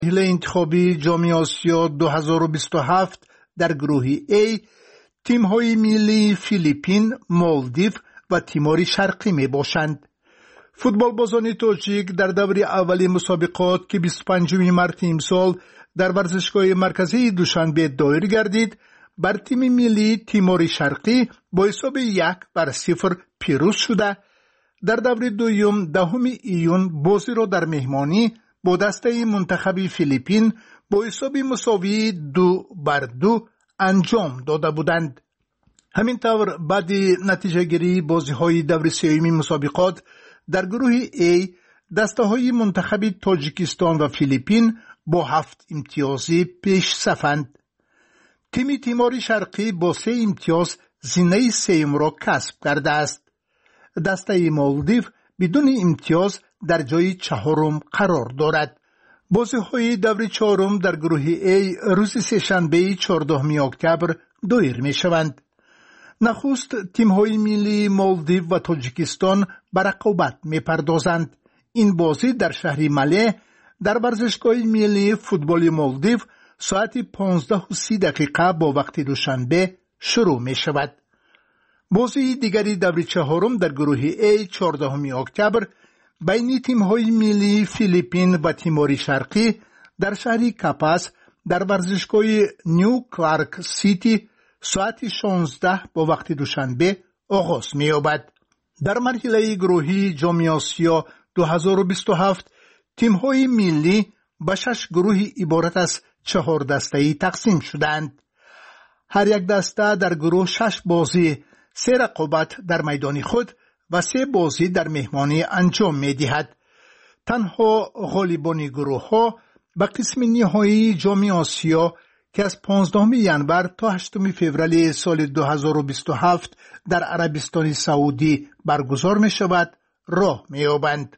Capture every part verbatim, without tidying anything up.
مراحل انتخابی جام آسیا دو هزار و بیست و هفت در گروه A تیم‌های ملی فیلیپین، مالدیو و تیمور شرقی می باشند. فوتبال بازان تاجیک در دور اولی مسابقات که بیست و پنجم مارس امسال در ورزشگاه مرکزی دوشنبه دایر گردید، بر تیم ملی تیمور شرقی با حساب یک بر صفر پیروز شده. در دور دوم دهم ایون بازی را در مهمانی با دسته منتخب فیلیپین با حساب مساوی دو بر دو انجام داده بودند. همینطور بعد نتیجه گیری بازی های دور سوم مسابقات در گروه A دسته های منتخب تاجیکستان و فیلیپین با هفت امتیازی پیش صفند. تیم تیمور شرقی با سه امتیاز زینه سوم را کسب کرده است. دسته مالدیو بدون امتیاز در جای چهارم قرار دارد. بازی های دور چهارم در گروه A روز سه‌شنبه چهاردهم اکتبر دایر می شوند. نخست تیم های ملی مالدیو و تاجیکستان به رقابت می پردازند. این بازی در شهر مله در ورزشگاه ملی فوتبال مالدیو ساعت پانزده و سی دقیقه با وقت دوشنبه شروع می شود. بازی دیگری دور چهارم در گروه A چهاردهم اکتبر بین تیم های ملی فیلیپین و تیمور شرقی در شهر کاپاس در ورزشگاه نیو کلارک سیتی ساعت شانزده با وقت دوشنبه آغاز می یابد. در مرحله گروهی جام آسیا دو هزار و بیست و هفت تیم های ملی به شش گروه عبارت از چهار دسته‌ای تقسیم شدند. هر یک دسته در گروه شش بازی، سه رقابت در میدان خود و سه بازی در مهمانی انجام می دهد. تنها غالبان گروه ها به قسم نهایی جام آسیا که از پانزدهم ژانویه تا هشتم فوریه سال دو هزار و بیست و هفت در عربستان سعودی برگزار می شود راه می یابند.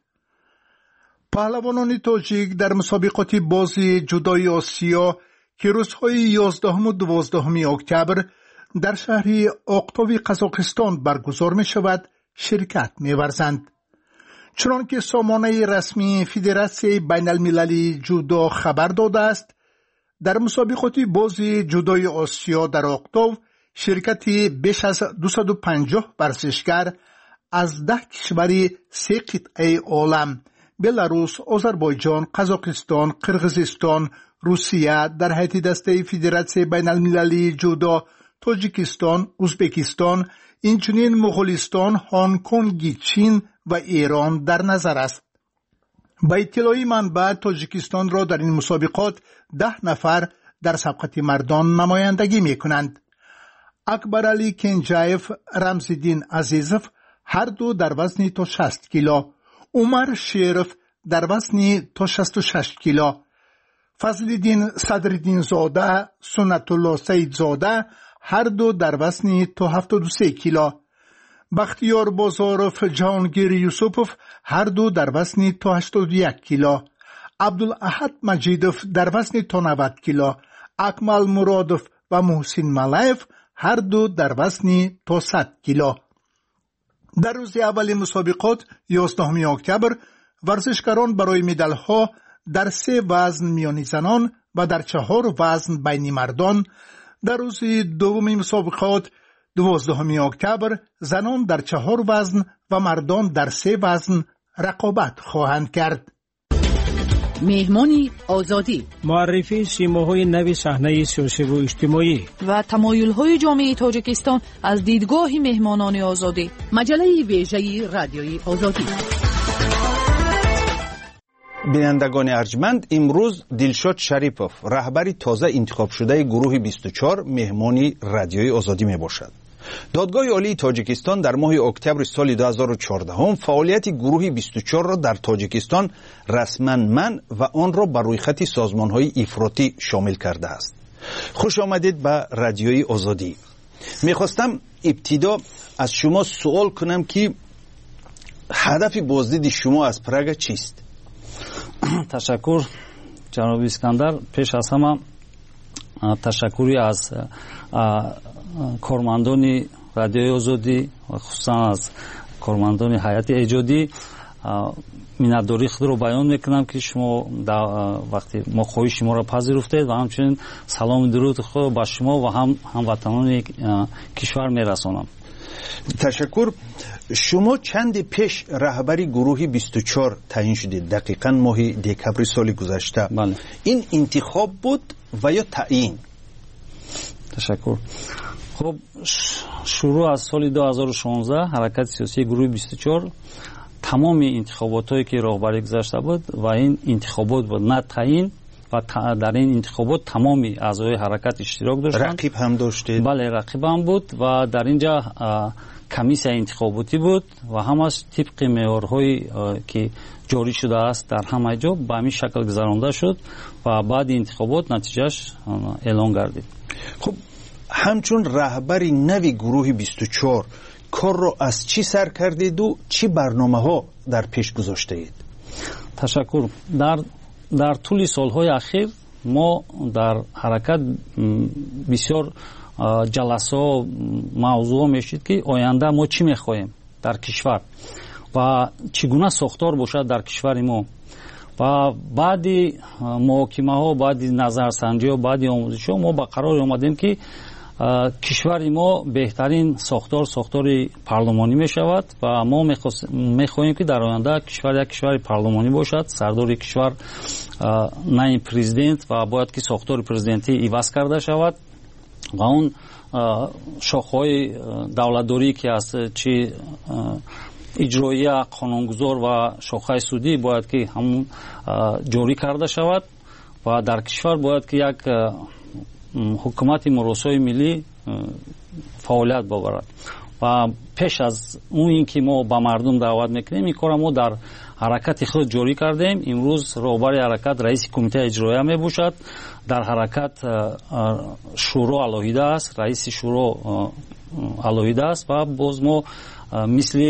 پهلوانان تاجیک در مسابقات بازی جدای آسیا که روزهای یازدهم و دوازدهم اکتبر در شهر اقتاو قزاقستان برگزار می شود شرکت می ورزند. چنانکه سامانه رسمی فدراسیون بین المللی جودو خبر داده است، در مسابقات بازی جدای آسیا در اقتاو شرکتی بیش از دویست و پنجاه ورزشگر از ده کشور سه قطعه عالم بلاروس، آذربایجان، قزاقستان، قرقیزستان، روسیه در هیئت دسته فدراسیون بین المللی جودو، تاجیکستان، ازبکستان، اینچنین مغولستان، هنگ کنگ، چین و ایران در نظر است. با اطلاع منبع تاجیکستان را در این مسابقات ده نفر در سبقت مردان نمایندگی می کنند. اکبر علی کنجایف، رمزالدین عزیزف هر دو در وزن تا شصت کیلو، عمر شیرف در وزن تا شصت و شش کیلو، فضلالدین صدرالدین زاده، سنت الله سید زاده هر دو در وزن تا هفتاد و سه کیلو، بختیار بازارف، جهانگیر یوسفوف هر دو در وزن تا هشتاد و یک کیلو، عبدالاحد مجیدوف در وزن تا نود کیلو، اکمل مرادوف و محسن ملایف هر دو در وزن تا صد کیلو. در روز اول مسابقات یازدهم اکتبر ورزشکاران برای مدال ها در سه وزن میان زنان و در چهار وزن بین مردان، در روز دوم مسابقات دوازدهم اکتبر زنان در چهار وزن و مردان در سه وزن رقابت خواهند کرد. مهمانی آزادی، معرفی سیماهای نو صحنه سیاسی و اجتماعی و تمایل‌های جامعه تاجیکستان از دیدگاه مهمانان آزادی. مجله ویژه رادیوی آزادی. بینندگان ارجمند، امروز دلشاد شریپوف رهبر تازه انتخاب شده گروه بیست و چهار مهمانی رادیوی آزادی می باشد. دادگاه عالی تاجیکستان در ماه اکتبر سال دو هزار و چهارده فعالیت گروه بیست و چهار را در تاجیکستان رسما منع و آن را بر روی خط سازمان‌های افراطی شامل کرده است. خوش آمدید به رادیوی آزادی. می‌خواستم ابتدا از شما سوال کنم که هدف بازدید شما از پراگ چیست؟ تشکر جناب اسکندر. پیش از همه تشکری از کارمندان رادیوی آزادی و خصوصا از کارمندان هیئت ایجادی миннатдории худро баён мекунам ки шумо вақте мо хоҳиши моро пазируфтед ва ҳамчунин саломи дуруди худро ба шумо ва ҳам ҳамватанони кишвар мерасонам. ташаккур. шумо чанди пеш раҳбари гурӯҳи бисту чор таъин шудед, дақиқан моҳи декабри соли гузашта. Бале. ин интихоб буд ва ё таъин? ташаккур. хуб, шурӯъ аз соли ду ҳазору шонздаҳ ҳаракати сиёсии гурӯҳи бисту чор тамоми интихоботҳое ки роҳбарӣ гузашта буд ва ин интихобот буд, на таъин, ва дар ин интихобот тамоми аъзои ҳаракат иштирок доштанд. рақиб ҳам доштед? бале, рақиб ҳам буд ва дар ин ҷа комиссия интихоботӣ буд ва ҳамаш тибқи меъёрҳои ки ҷорӣ шудааст дар ҳамаи ҷо ба ҳамин шакл гузаронда шуд ва баъди интихобот натиҷааш эълон гардид. хуб, ҳамчун раҳбари нави гурӯҳи бисту чор корро аз чӣ сар кардеду чӣ барномаҳо дар пеш гузоштаед? ташаккур. дар дар тӯли солҳои ахир мо дар ҳаракат бисёр ҷаласаҳо мавзӯъҳо мешид ки оянда мо чӣ мехоҳем дар кишвар ва чӣ гуна сохтор бошад дар кишвари мо. ва баъди муҳокимаҳо, баъди назарсанҷиҳо, баъди омӯзишҳо мо ба қарор омадем ки кишвари мо беҳтарин сохтор сохтори парлумонӣ мешавад ва мо мехоҳем ки дар оянда кишвар як кишвари парлумонӣ бошад. Сардори кишвар на ин президент ва бояд ки сохтори президентӣ иваз карда шавад ва он шохҳои давлатдорӣ ки аст, чӣ иҷроия, қонунгузор ва шохаи судӣ бояд ки ҳамун ҷорӣ карда шавад ва дар кишвар бояд ки як ҳукумати муросои миллӣ фаъолият бобарад. ва пеш аз он ин ки мо ба мардум даъват мекунем, ин кора мо дар ҳаракати худ ҷорӣ кардем. имрӯз роҳбари ҳаракат раиси кумитаи иҷроия мебошад. дар ҳаракат шӯро алоҳида аст, раиси шӯро алоҳида аст ва боз мо мисли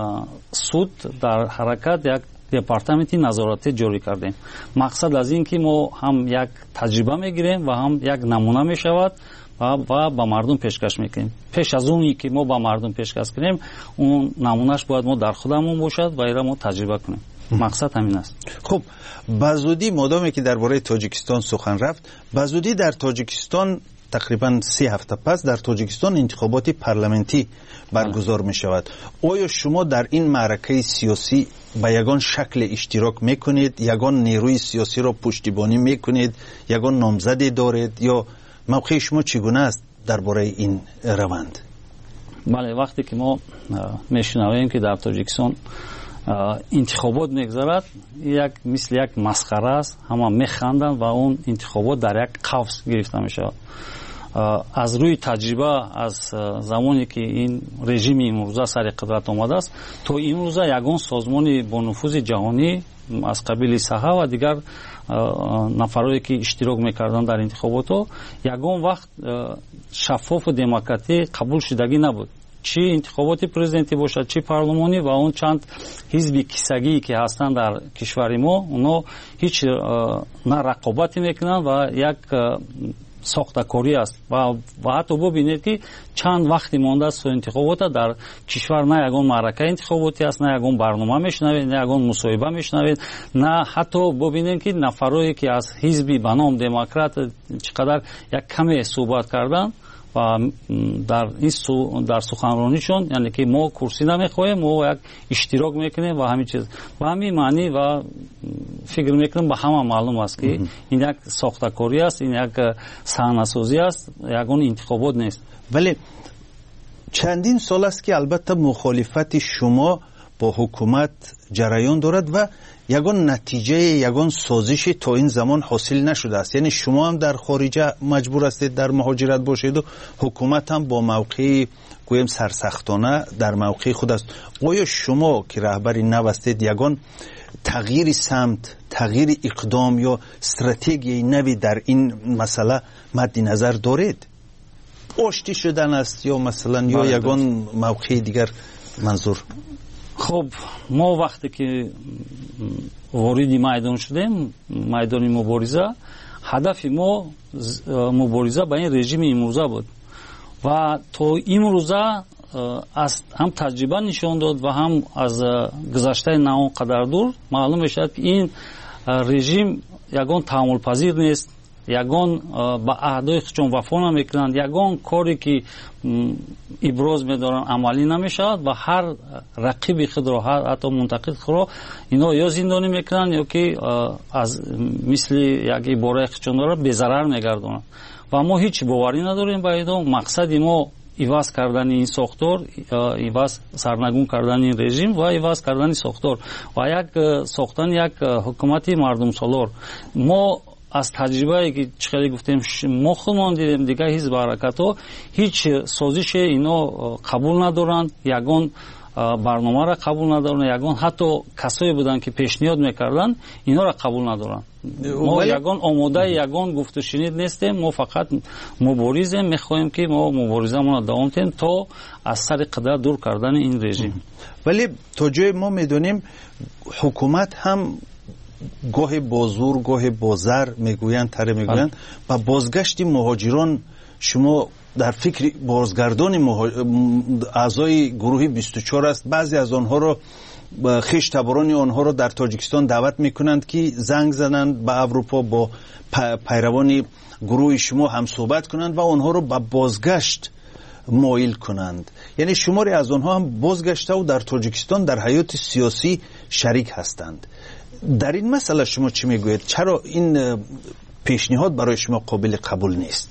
суд дар ҳаракат як департаменти назоратӣ ҷорӣ кардем. мақсад аз ин ки мо ҳам як таҷриба мегирем ва ҳам як намуна мешавад ва ба мардум пешкаш мекунем. пеш аз он ки мо ба мардум пешкаш кунем, он намунаш бояд мо дар худамон бошад ва ира мо таҷриба кунем. мақсад ҳамин аст. хуб, ба зудӣ модоме ки дар бораи тоҷикистон сухан рафт, ба зудӣ дар тоҷикистон тақрибан се ҳафта пас дар тоҷикистон интихоботи парламентӣ баргузор мешавад. оё шумо дар ин маъракаи сиёсӣ ба ягон шакле иштирок мекунед, ягон нерӯи сиёсиро пуштибонӣ мекунед, ягон номзаде доред, ё мавқеи шумо чӣ гуна аст дар бораи ин раванд? бале, вақте ки мо мешунавем ки дар тоҷикистон интихобот мегзарад, як мисли як масхара аст, ҳама механданд ва он интихобот дар як қавс гирифта мешавад. аз рӯи таҷриба, аз замоне ки ин режими имрӯза сари қудрат омадааст, то имрӯза ягон созмони бонуфузи ҷаҳонӣ аз қабили саҳа ва дигар нафарое ки иштирок мекарданд дар интихоботҳо, ягон вақт шаффофу демократӣ қабул шудагӣ набуд. чӣ интихоботи президентӣ бошад, чӣ парлумонӣ ва он чанд ҳизби киссагии ки ҳастанд дар кишвари мо, онҳо ҳеҷ на рақобате мекунанд ва як сохтакорӣ аст. ва ҳатто бубинед ки чанд вақти мондааст то интихобота дар кишвар на ягон маъракаи интихоботӣ аст, на ягон барнома мешунавед, на ягон мусоҳиба мешунавед, на ҳатто бубинед ки нафарое ки аз ҳизби ба ном демократ чӣ қадар як каме суҳбат карданд ва дар ин дар суханронишон, яъне ки мо курсӣ намехоҳем, мо як иштирок мекунем ва ҳамин чиз ба ҳамин маънӣ ва фикр мекунем ба ҳама маълум аст ки ин як сохтакорӣ аст, ин як саҳнасозӣ аст, ягон интихобот нест. вале чандин сол аст ки албатта мухолифати шумо бо ҳукумат ҷараён дорад ва ягон натиҷае, ягон созиши то ин замон ҳосил нашудааст. яъне шумо ҳам дар хориҷа маҷбур ҳастед дар муҳоҷират бошеду ҳукумат ҳам бо мавқеи гӯем сарсахтона дар мавқеи худ аст. оё шумо ки раҳбари нав ҳастед ягон тағйири самт, тағйири иқдом ё стратегияи нави дар ин масъала мадди назар доред? оштӣ шудан аст ё масалан ё ягон мавқеи дигар манзур? хуб, мо вақте ки вориди майдон шудем, майдони мубориза, ҳадафи мо мубориза ба ин режими имрӯза буд ва то имрӯза аз ҳам таҷриба нишон дод ва ҳам аз гузаштаи на он қадар дур маълум мешавад ки ин режим ягон таҳаммулпазир нест, ягон ба аҳдои худшон вафо намекунанд, ягон коре ки иброз медоранд амалӣ намешавад ва ҳар рақиби худро ҳатто мунтақид худро ино ё зиндонӣ мекунанд ё ки аз мисли як ибораи худшон дорад безарар мегардонанд ва мо ҳеҷ боварӣ надорем ба идом. Мақсади мо иваз кардани ин сохтор, иваз сарнагун кардани ин режим ва иваз кардани сохтор ва як сохтани як ҳукумати мардумсолор. мо аз таҷрибае ки чӣ хеле гуфтем мо худмон дидем дигар ҳизб ҳаракатҳо ҳеҷ созише ино қабул надоранд, ягон барномаро қабул надоранд, ягон ҳатто касое буданд ки пешниҳод мекарданд инҳоро қабул надоранд. мо ягон омодаи ягон гуфтушунид нестем, мо фақат муборизем, мехоҳем ки мо муборизамонро давом диҳем то аз сари қидра дур кардани ин режим. вале то ҷое мо медонем ҳукумат ҳам гоҳе бо зур гоҳе бо зар мегӯянд таре мегӯянд ба бозгашти муҳоҷирон шумо дар фикри бозгардони аъзои гурӯҳи бисту чор аст. баъзе аз онҳоро хештаборони онҳоро дар тоҷикистон даъват мекунанд ки занг зананд ба аврупо бо пайравони гурӯҳи шумо ҳамсӯҳбат кунанд ва онҳоро ба бозгашт моил кунанд. яъне шуморе аз онҳо ҳам бозгаштаву дар тоҷикистон дар ҳаёти сиёсӣ шарик ҳастанд. дар ин масъала шумо чӣ мегӯед? чаро ин пешниҳод барои шумо қобили қабул нест?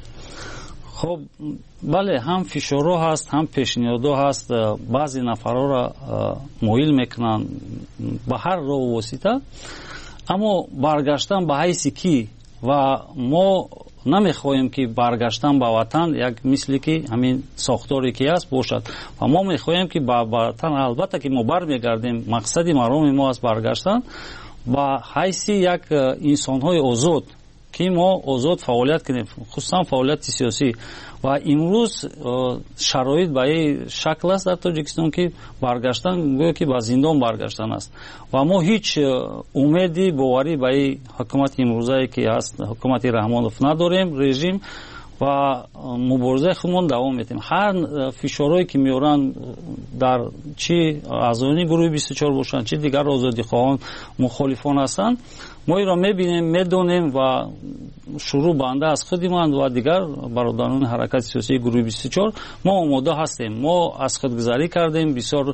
хоб бале, ҳам фишорҳо ҳаст, ҳам пешниҳодҳо ҳаст. баъзе нафарҳоро моил мекунанд ба ҳар роҳу восита, аммо баргаштан ба ҳайси кӣ? ва мо намехоҳем ки баргаштан ба ватан як мисли ки ҳамин сохторе ки аст бошад ва мо мехоҳем ки ба ватан албатта ки мо бармегардем, мақсади мароми мо аст баргаштан ба ҳайси як инсонҳои озод ки мо озод фаъолият кунем, хусусан фаъолияти сиёсӣ. ва имрӯз шароит ба ин шакл аст дар тоҷикистон ки баргаштан гӯё ки ба зиндон баргаштан аст ва мо ҳеҷ умеди боварӣ ба ин ҳукумати имрӯзае ки аст ҳукумати Раҳмонов надорем режим ва муборизаи худмон давом медиҳем. ҳар фишорҳое ки меоранд дар чӣ аъзоёни гурӯҳи бисту чор бошанд, чӣ дигар озодихоҳон мухолифон ҳастанд, мо инро мебинем, медонем ва шурӯъ банда аз худиманд ва дигар бародарони ҳаракати сиёсии гурӯҳи бисту чор мо омода ҳастем. мо аз худгузарӣ кардем, бисёр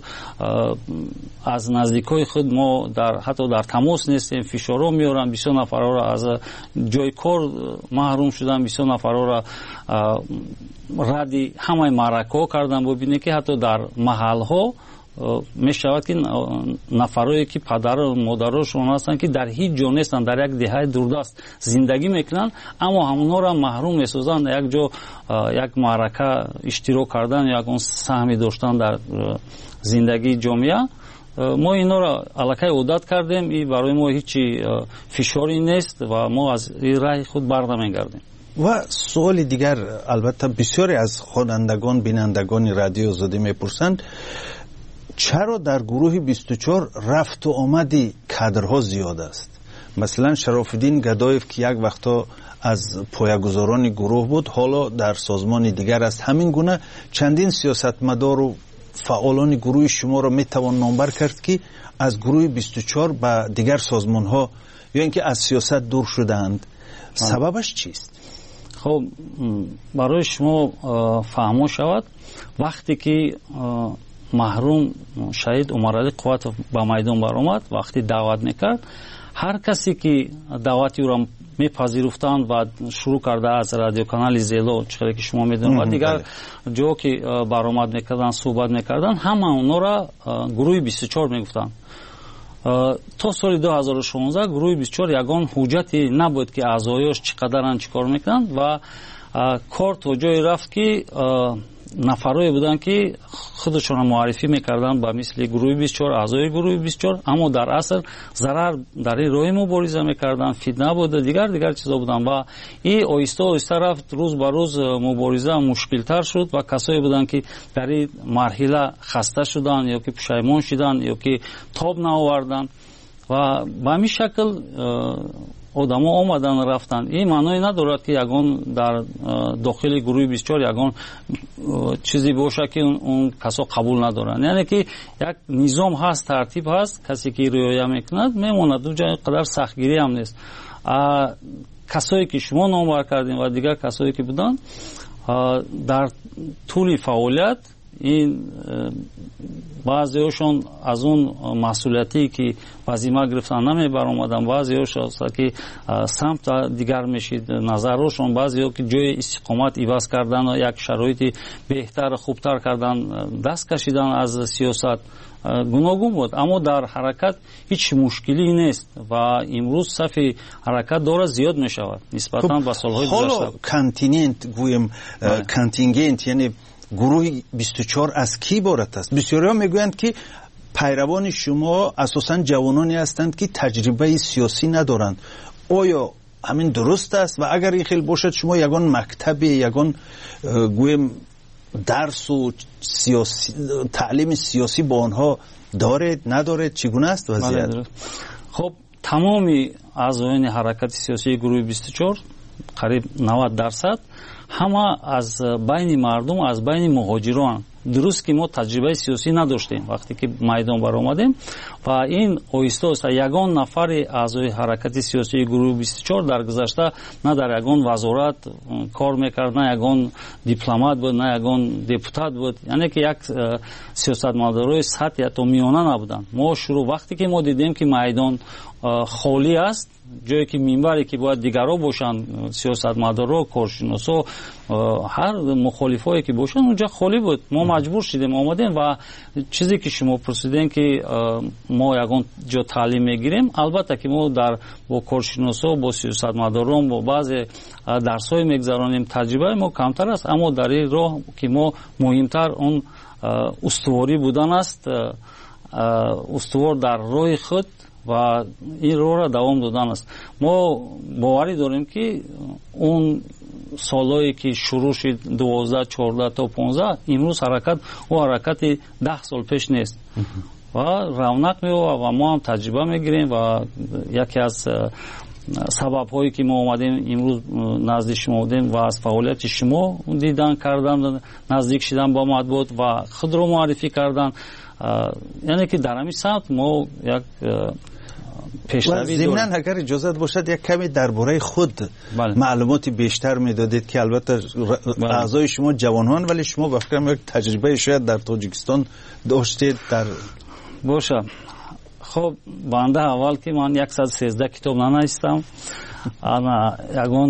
аз наздикои худ мо дар ҳатто дар тамос нестем, фишорҳо меоранд, бисёр нафарҳоро аз ҷои кор маҳрум шуданд, бисёр нафарҳоро радди ҳамаи маъракаҳо карданд. бубинед ки ҳатто дар маҳалҳо мешавад ки нафарое ки падару модарошон ҳастанд ки дар ҳеҷ ҷо нестанд, дар як деҳаи дурдаст зиндагӣ мекунанд, аммо ҳамонҳоро маҳрум месозанд як ҷо як маърака иштирок кардан, ягон саҳми доштан дар зиндагии ҷомеа. мо инҳоро аллакай одат кардем, и барои мо ҳеҷи фишори нест ва мо аз ин раҳи худ барнамегардем. ва суоли дигар, албатта бисёре аз хонандагон бинандагони радиои озодӣ мепурсанд, чаро дар гурӯҳи бисту чор рафту омади кадрҳо зиёд аст? масалан Шарофиддин Гадоев ки як вақто аз поягузорони гурӯҳ буд, ҳоло дар созмони дигар аст. ҳамин гуна чандин сиёсатмадору фаъолони гурӯҳи шуморо метавон номбар кард ки аз гурӯҳи бисту чор ба дигар созмонҳо ё ин ки аз сиёсат дур шудаанд. сабабаш чист? хоб барои шумо фаҳмо шавад, вақте ки маҳрум шаҳид Умаралӣ Қувватов ба майдон баромад, вақти даъват мекард, ҳар касе ки даъвати ӯро мепазируфтанд ва шурӯъ карда аз радиоканали Зело, чӣ хеле ки шумо медонед, ва дигар ҷо ки баромад мекарданд, суҳбат мекарданд, ҳама онҳоро гурӯҳи бисту чор мегуфтанд. то соли ду ҳазору шонздаҳ гурӯҳи бисту чор ягон ҳуҷҷате набуд ки аъзоёш чӣ қадаранд, чӣ кор мекунанд ва кор то ҷое рафт ки нафарое буданд ки худашонро муаррифӣ мекарданд ба мисли гурӯҳи бисту чор, аъзои гурӯҳи бисту чор, аммо дар асл зарар дар ин роҳи мубориза мекарданд, фитна буд, дигар дигар чизо буданд ва ин оҳиста оҳиста рафт, рӯз ба рӯз мубориза мушкилтар шуд ва касое буданд ки дар ин марҳила хаста шуданд ё ки пушаймон шуданд ё ки тоб наоварданд ва ба ҳамин шакл одамо омадан рафтанд. Ин маъное надорад ки ягон дар дохили гурӯҳи бист و چهار ягон чизе боша ки он касо қабул надоранд. яъне ки як низом ҳаст, тартиб ҳаст, касе ки риоя мекунад мемонад. уҷа қадар сахтгирӣ ҳам нест. касое ки шумо номбар кардем ва дигар касое ки буданд дар тӯли фаъолият ин баъзеҳошон аз он масъулиятие ки вазима гирифтан намебаромаданд, баъзеҳошон ки самта дигар мешид назарҳошон, баъзеҳо ки ҷои истиқомат иваз кардан, як шароити беҳтар хубтар кардан даст кашидан аз сиёсат гуногун буд. аммо дар ҳаракат ҳеч мушкилӣ нест ва имрӯз сафи ҳаракат дора зиёд мешавад нисбатан ба солҳои гузашта. ҳоло континент гӯем контингент яъне гурӯҳи бист و چهار аз ки иборат аст? бисёриҳо мегӯянд ки пайравони шумо асосан ҷавононе ҳастанд ки таҷрибаи сиёсӣ надоранд. оё ҳамин дуруст аст? ва агар ин хел бошад шумо ягон мактабе, ягон гӯем дарсу таълими сиёсӣ бо онҳо доред, надоред? чӣ гуна аст вазият? хоб тамоми аъзоёни ҳаракати сиёсии гурӯҳи бист و چهار қариб навад дарсад ҳама аз байни мардум, аз байни муҳоҷирон. дуруст ки мо таҷрибаи сиёсӣ надоштем вақте ки майдон баромадем ва ин оҳиста оҳиста ягон нафари аъзои ҳаракати сиёсии гурӯҳи бист و چهار дар гузашта на дар ягон вазорат кор мекард, на ягон дипломат буд, на ягон депутат буд. яъне ки як сиёсатмадорои сатҳи ҳатто миёна набуданд. мо шурӯъ вақте ки мо дидем ки майдон холӣ аст, ҷое ки минбаре ки бояд дигаро бошанд, сиёсатмадоро, коршиносо, ҳар мухолифое ки бошанд, унҷа холӣ буд. мо маҷбур шудем омадем ва чизе ки шумо пурсидем ки мо ягон ҷо таълим мегирем, албатта ки мо дар бо коршиносо, бо сиёсатмадорон, бо баъзе дарсҳое мегзаронем. таҷрибаи мо камтар аст, аммо дар ин роҳ ки мо муҳимтар он устуворӣ будан аст, устувор дар роҳи худ ва ин роҳро давом додан аст. мо боварӣ дорем ки он солҳое ки шурӯъ шуд дувоздаҳ чордаҳ то понздаҳ, имрӯз ҳаракат о ҳаракати даҳ сол пеш нест ва равнақ меёбад ва мо ҳам таҷриба мегирем ва яке аз сабабҳое ки мо омадем имрӯз назди шумо будем ва аз фаъолияти шумо дидан кардан, наздик шудан ба матбуот ва худро муаррифӣ кардан, яъне ки дар ҳамин самт мо як пешравӣ дорем. зимнан агар иҷозат бошад як каме дар бораи худ маълумоти бештар медодед ки албатта аъзои шумо ҷавонҳоанд, вале шумо ба фикрам як таҷрибаи шояд дар тоҷикистон доштед. дар боша хоб банда аввал ки ман яксад و سیزده китоб нанавистам, ана ягон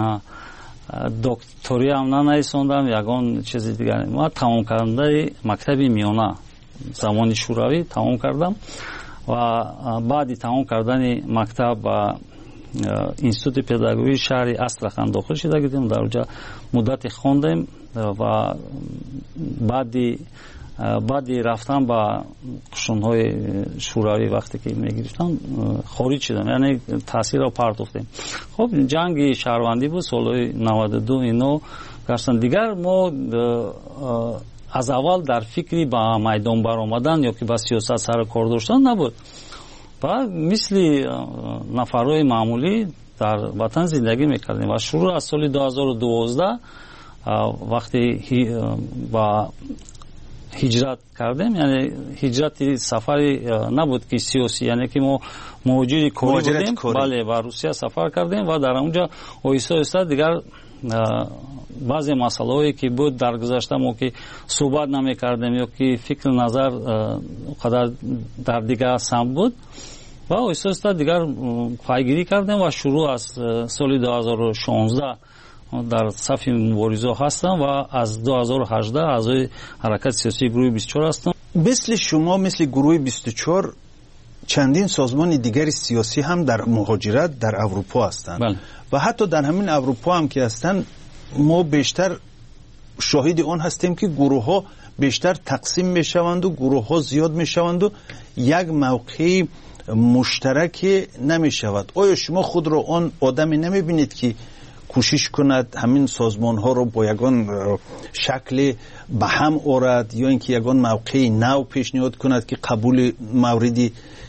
докторӣ ҳам нанависондам, ягон чизи дигар. ман тамомкардандаи мактаби миёна замони шӯравӣ тамом кардам ва баъди тамом кардани мактаб ба институти педагогии шаҳри Астрахан дохил шуда будем. дар онҷа муддате хондем ва баъди баъди рафтан ба қушунҳои шӯравӣ вақте ки мегирифтам хориҷ шудам, яъне таъсирро партофтем. хоб ҷанги шаҳрвандӣ буд солҳои наваду ду. ино гарсан дигар мо аз аввал дар фикри ба майдон баромадан ё ки ба сиёсат сару кор доштан набуд. ва мисли нафарҳои маъмулӣ дар ватан зиндагӣ мекардем ва шурӯъ аз соли ду ҳазору дувоздаҳ вақте ба ҳиҷрат кардем, яъне ҳиҷрати сафари набуд ки сиёсӣ, яъне ки мо муҳоҷири корӣ будем, бале ба Русия сафар кардем ва дар онҷа оҳиста оҳиста дигар баъзе масъалаҳое ки буд дар гузашта мо ки суҳбат намекардем ё ки фикру назар қадар дар дигар самт буд ва оҳиста оҳиста дигар пайгирӣ кардем ва шурӯъ аз соли ду ҳазору шонздаҳ дар сафи муборизаҳо ҳастам ва аз ду ҳазору ҳаждаҳ аъзои ҳаракати сиёсии гурӯҳи бист و چهار ҳастам. мисли шумо, мисли гурӯҳи бист و چهار чандин созмони дигари сиёсӣ ҳам дар муҳоҷират дар аврупо ҳастанд ва ҳатто дар ҳамин аврупо ҳам ки ҳастанд мо бештар шоҳиди он ҳастем ки гурӯҳҳо бештар тақсим мешаванду гурӯҳҳо зиёд мешаванду як мавқеи муштараке намешавад. оё шумо худро он одаме намебинед ки кӯшиш кунад ҳамин созмонҳоро бо ягон шакле ба ҳам орад ё ин ки ягон мавқеи нав пешниҳод кунад ки қабули мавриди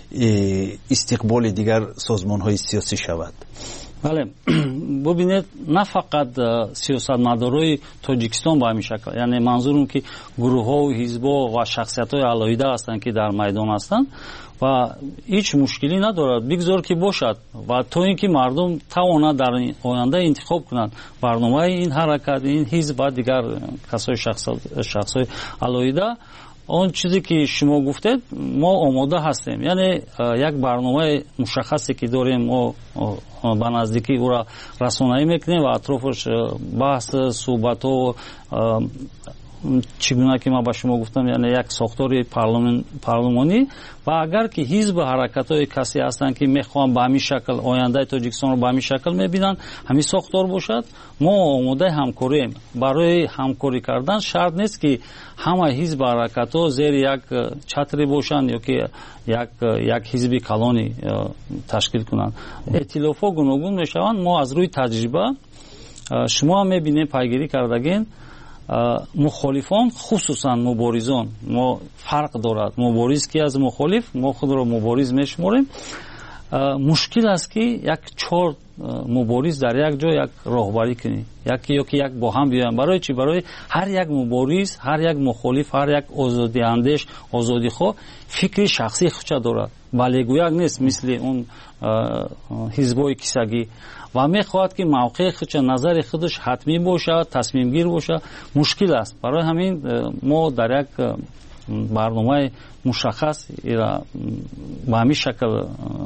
استقبال دیگر سازمان های سیاسی شود؟ بله ببینید نه فقط سیاستمدارای تاجیکستان به همین شکل، یعنی منظورم که گروه ها و حزب ها و شخصیت های علاوه هستند که در میدان هستند و هیچ مشکلی ندارد بگذار که باشد و تا اینکه مردم توانند در آینده انتخاب کنند برنامه این حرکت این حزب و دیگر کسای شخص های علاوه. اون چیزی که شما گفتید ما آماده هستیم، یعنی یک برنامه مشخصی که داریم ما به نزدیکی او را رسانه‌ای میکنیم و اطرافش بحث صحبت و چگونه که ما به شما گفتم یعنی یک ساختار پارلمان پارلمانی و اگر که حزب حرکت‌های کسی هستند که میخوان به همین شکل آینده تاجیکستان رو به همین شکل میبینن همین ساختار باشد ما آماده همکاریم. برای همکاری کردن شرط نیست که همه حزب حرکت‌ها زیر یک چتری باشند یا که یک یک حزب کلانی تشکیل کنند. ائتلاف‌ها گوناگون میشوند. ما از روی تجربه شما میبینید پیگیری کردگین مخالفان خصوصا مبارزان ما فرق دارد. مبارز کی از مخالف ما خود را مبارز میشماریم. مشکل است که یک چهار مبارز در یک جا یک راهبری کنی یکی یا که یک با هم بیایم. برای چی؟ برای هر یک مبارز هر یک مخالف هر یک آزادی اندیش آزادی خو فکر شخصی خودش دارد ولی گویا نیست مثل اون حزبای کیسگی و میخواهد که موقع خودش نظر خودش حتمی باشه تصمیم گیر باشه. مشکل است. برای همین ما در یک برنامه مشخص به همین شکل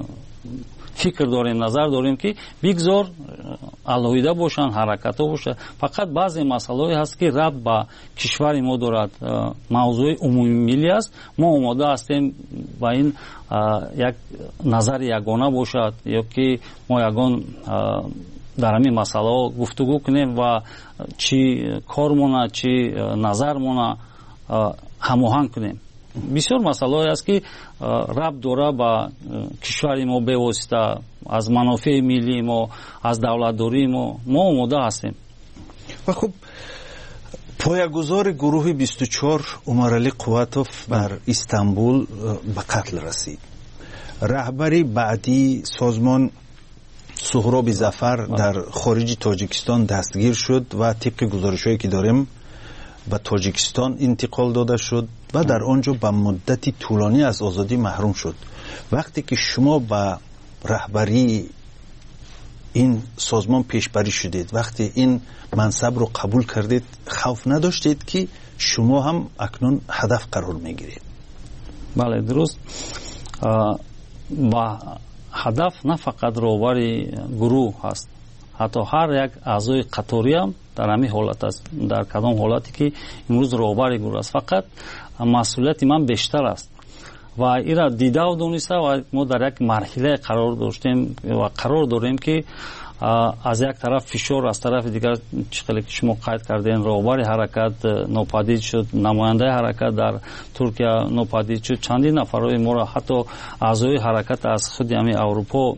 فکر داریم نظر داریم که بگذار علاوه باشن حرکت ها باشه. فقط بعضی مسائل هست که ربط به کشور ما دارد موضوع عمومی ملی است. ما آماده هستیم با این یک نظر یگانه باشد یا که ما یگان در همین مسئله گفتگو کنیم و چی کارمونه چی نظرمونه هماهنگ کنیم. بسیار مسئله است که ربط داره با کشور ما به واسطه از منافع ملی ما از دولتداری ما ما آماده هستیم. و خب پایه‌گذار گروه بیست و چهار عمرعلی قوتوف بر استانبول به قتل رسید. رهبری بعدی سازمان سهراب ظفر در خارج تاجیکستان دستگیر شد و طبق گزارش‌هایی که داریم به تاجیکستان انتقال داده شد و در آنجا به مدتی طولانی از آزادی محروم شد. وقتی که شما به رهبری این سازمان پیشبری شدید وقتی این منصب رو قبول کردید خوف نداشتید که شما هم اکنون هدف قرار میگیرید؟ بله درست. با هدف نه فقط رهبری گروه هست حتی هر یک اعضای قطاری هم در همین حالت است. در کدام حالتی که امروز رهبر گروه است فقط مسئولیت من بیشتر است و این را دیده و دونسته و ما در یک مرحله قرار داشتیم و قرار داریم که از یک طرف فشار از طرف دیگر چقدر که شما قید کردین رهبر حرکت ناپدید شد نماینده حرکت در ترکیه ناپدید شد چندین نفرای ما را حتی اعضای حرکت از خود همین اروپا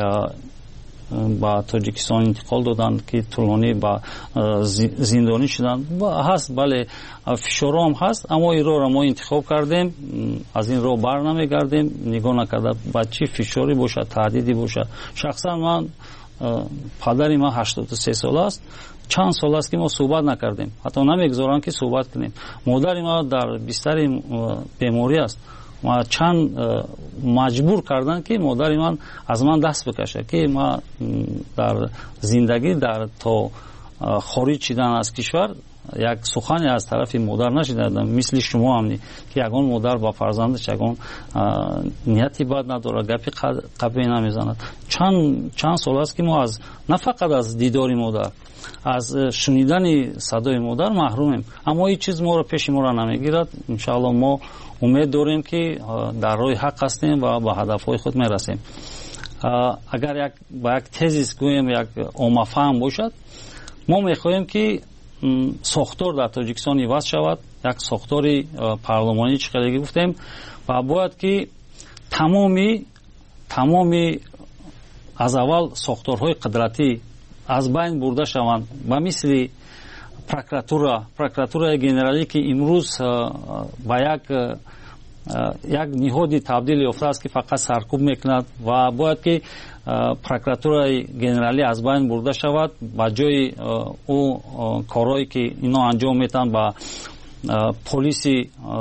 با تاجیکستان انتقال دادند که طولانی با زندانی شدند و هست. بله فشار هم هست اما این را ما انتخاب کردیم از این راه بر نمیگردیم نگاه نکرده با چی فشاری باشه تهدیدی باشه. شخصا من پدری ما هشتاد و سه سال است چند سال است که ما صحبت نکردیم حتی نمیگذارن که صحبت کنیم. مادر ما در بستر بیماری است ما چند مجبور کردن که مادر من از من دست بکشه که ما در زندگی در تا خارج شدن از کشور یک سخنی از طرف مادر نشیدم مثل شما همین که یگان مادر با فرزندش یگان نیتی بد نداره گپی قبی نمیزند. چند چند سال است که ما از نه فقط از دیدار مادر از شنیدن صدای مادر محرومیم اما این چیز ما رو پیش ما را نمیگیرد. ان شاء الله ما امید داریم که در راه حق هستیم و به هدفهای خود میرسیم. اگر یک با یک تزیس گویم یک عامه فهم باشد ما میخواهیم که ساختار در تاجیکستان عوض شود یک ساختار پارلمانی چقدر گفتیم و باید که تمامی تمامی از اول ساختارهای قدرتی از بین برده شوند و مثل پروکراتورا پروکراتورا گنرالی که امروز با یک як ниҳоди табдил ёфтааст ки фақат саркӯб мекунад ва бояд ки прокуратураи генералӣ аз байн бурда шавад ба ҷои ӯ корҳое ки ино анҷом метиҳанд ба полиси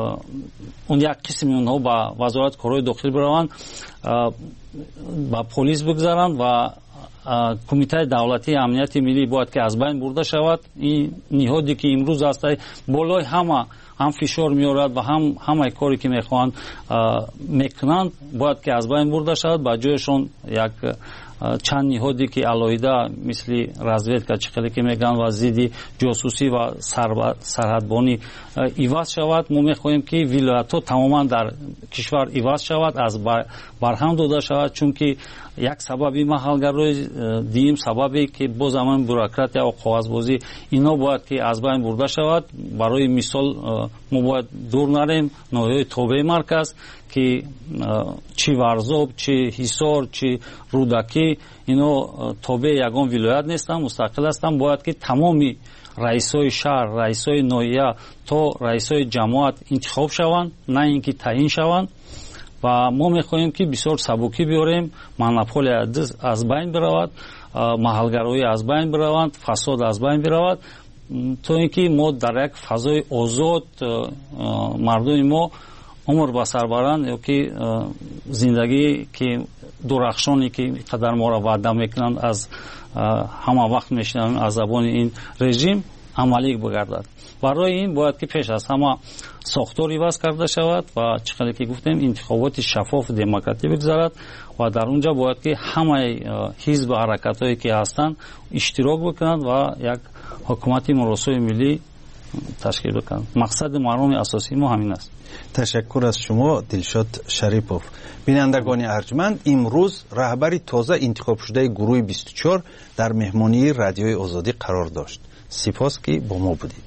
он як қисми онҳо ба вазорати корҳои дохил бираванд, ба полис бигзаранд ва кумитаи давлатии амнияти миллӣ бояд ки аз байн бурда шавад. ин ниҳоде ки имрӯз аст болои ҳама ҳам фишор меорад ва ҳам ҳамаи коре ки мехоҳанд мекунанд бояд ки аз байн бурда шавад. ба ҷояшон як чанд ниҳоде ки алоҳида мисли разведка чихеле ки мегӯянд ва зидди ҷосусӣ ва сарҳадбонӣ иваз шавад. мо мехоҳем ки вилоятҳо тамоман дар кишвар иваз шавад, аз барҳам дода шавад, чунки як сабаби маҳалгарӯи, дуюм сабабе ки боз ҳамон бюрократия ва коғазбозӣ ино бояд ки аз байн бурда шавад. барои мисол мо бояд дур нарем ноҳияи тобеи марказ ки чи варзоб, чи ҳисор, чи рӯдакӣ ино тобеи ягон вилоят нестанд, мустақил ҳастанд. бояд ки тамоми раисои шаҳр, раисои ноҳия то раисои ҷамоат интихоб шаванд, на ин ки таъин шаванд. ва мо мехоҳем ки бисёр сабукӣ биёрем, монополия аз байн биравад, маҳалгароӣ аз байн бираванд, фасод аз байн биравад, то ин ки мо дар як фазои озод мардуми мо умр ба сар баранд, ёки зиндагии ки дурахшоне ки қадар моро ваъда мекунанд аз ҳама вақт мешунавем аз забони ин режим амалӣ бигардад. барои ин бояд ки пеш аз ҳама сохтор иваз карда шавад ва чӣ қадр ки гуфтем интихоботи шаффофу демократӣ бигзарад ва дар он ҷо бояд ки ҳамаи ҳизбу ҳаракатҳое ки ҳастанд иштирок бикунанд ва як ҳукумати муросои миллӣ ташкил бикунанд. мақсади марҳуми асосии мо ҳамин аст. ташаккур аз шумо Дилшод Шарипов. бинандагони арҷманд, имрӯз раҳбари тоза интихобшудаи гурӯҳи бисту чор дар меҳмонии радиои озодӣ қарор дошт. сипос ки бо мо будед.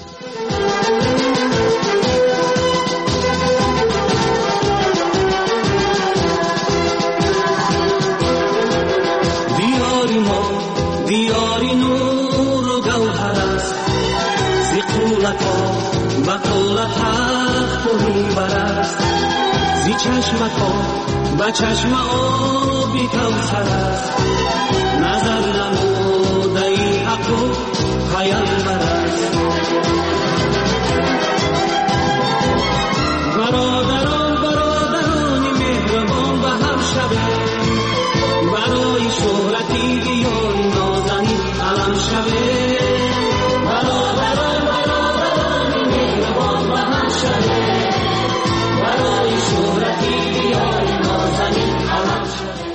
دیاری ما دیاری نور و گوهر است، زی قولت ها به قولت حق و میبر است، زی چشمت ها به چشم آبی کوثر است، نظر نموده ای حق و پیامبر است. برادران برادرانی مهربان به هم شوید، برای شهرتی بیایی نازنین علم شوید. برادران برادرانی مهربان به هم شوید، برای شهرتی بیایی نازنین علم شوید.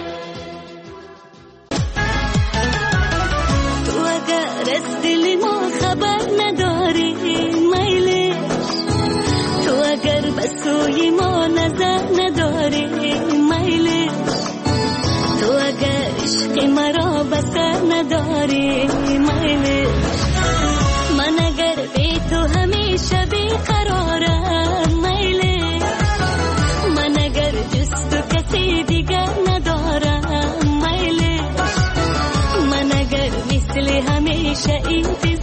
تو اگر از دل ما خبر نداری میلش، تو اگر به سوی ما نظر نداری میلش، تو اگر عشق مرا بسر نداری میلش، من اگر بی تو همیشه بیقرارم میلش، من اگر جز تو کسی دیگر ندارم میلش، من اگر مثل همیشه انتظار